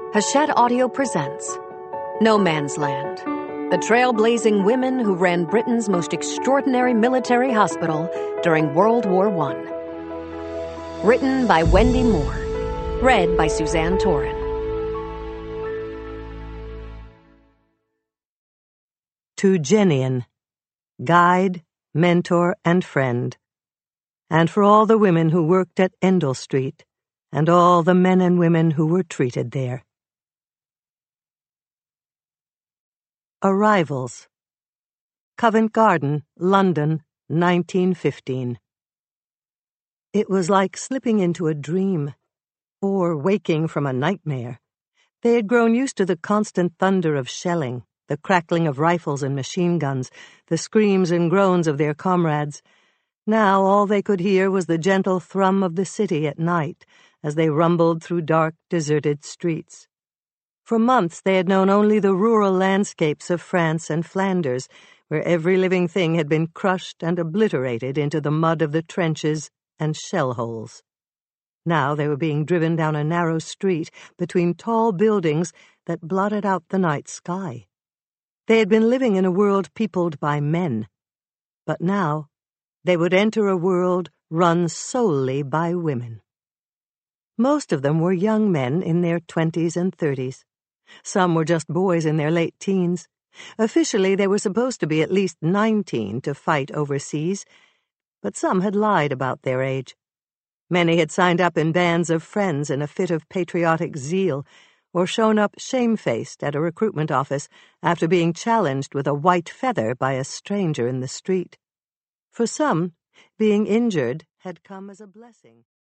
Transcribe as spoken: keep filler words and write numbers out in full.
Hachette Audio presents No Man's Land, the trailblazing women who ran Britain's most extraordinary military hospital during World War One. Written by Wendy Moore. Read by Suzanne Torin. To Jenian, guide, mentor, and friend, and for all the women who worked at Endell Street, and all the men and women who were treated there. Arrivals. Covent Garden, London, nineteen fifteen. It was like slipping into a dream, or waking from a nightmare. They had grown used to the constant thunder of shelling, the crackling of rifles and machine guns, the screams and groans of their comrades. Now all they could hear was the gentle thrum of the city at night as they rumbled through dark, deserted streets. For months they had known only the rural landscapes of France and Flanders, where every living thing had been crushed and obliterated into the mud of the trenches and shell holes. Now they were being driven down a narrow street between tall buildings that blotted out the night sky. They had been living in a world peopled by men, but now they would enter a world run solely by women. Most of them were young men in their twenties and thirties. Some were just boys in their late teens. Officially, they were supposed to be at least nineteen to fight overseas, but some had lied about their age. Many had signed up in bands of friends in a fit of patriotic zeal, or shown up shamefaced at a recruitment office after being challenged with a white feather by a stranger in the street. For some, being injured had come as a blessing.